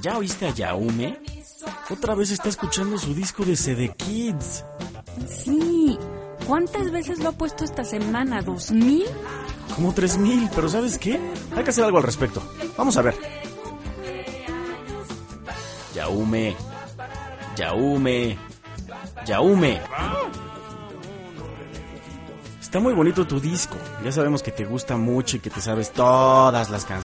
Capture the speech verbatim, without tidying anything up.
¿Ya oíste a Yaume? Otra vez está escuchando su disco de C D Kids. Sí. ¿Cuántas veces lo ha puesto esta semana? ¿Dos mil? Como tres mil, pero ¿sabes qué? Hay que hacer algo al respecto. Vamos a ver. Yaume. Yaume. Yaume. Está muy bonito tu disco. Ya sabemos que te gusta mucho y que te sabes todas las canciones.